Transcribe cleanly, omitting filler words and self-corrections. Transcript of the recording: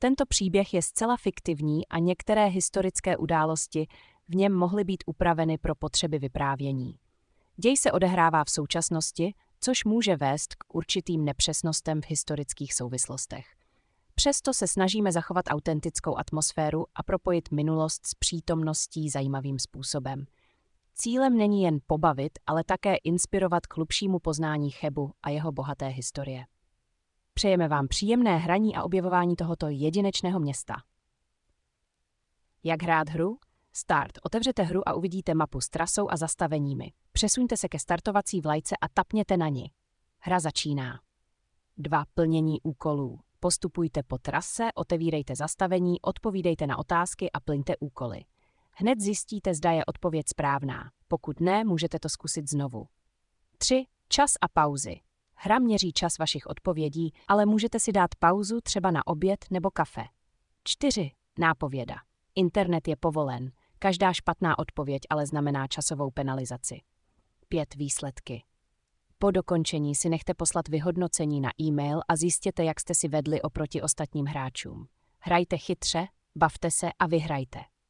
Tento příběh je zcela fiktivní a některé historické události v něm mohly být upraveny pro potřeby vyprávění. Děj se odehrává v současnosti, což může vést k určitým nepřesnostem v historických souvislostech. Přesto se snažíme zachovat autentickou atmosféru a propojit minulost s přítomností zajímavým způsobem. Cílem není jen pobavit, ale také inspirovat k hlubšímu poznání Chebu a jeho bohaté historie. Přejeme vám příjemné hraní a objevování tohoto jedinečného města. Jak hrát hru? Start. Otevřete hru a uvidíte mapu s trasou a zastaveními. Přesuňte se ke startovací vlajce a tapněte na ni. Hra začíná. 2. Plnění úkolů. Postupujte po trase, otevírejte zastavení, odpovídejte na otázky a plňte úkoly. Hned zjistíte, zda je odpověď správná. Pokud ne, můžete to zkusit znovu. 3. Čas a pauzy. Hra měří čas vašich odpovědí, ale můžete si dát pauzu třeba na oběd nebo kafe. 4. Nápověda. Internet je povolen. Každá špatná odpověď ale znamená časovou penalizaci. 5. Výsledky. Po dokončení si nechte poslat vyhodnocení na e-mail a zjistěte, jak jste si vedli oproti ostatním hráčům. Hrajte chytře, bavte se a vyhrajte.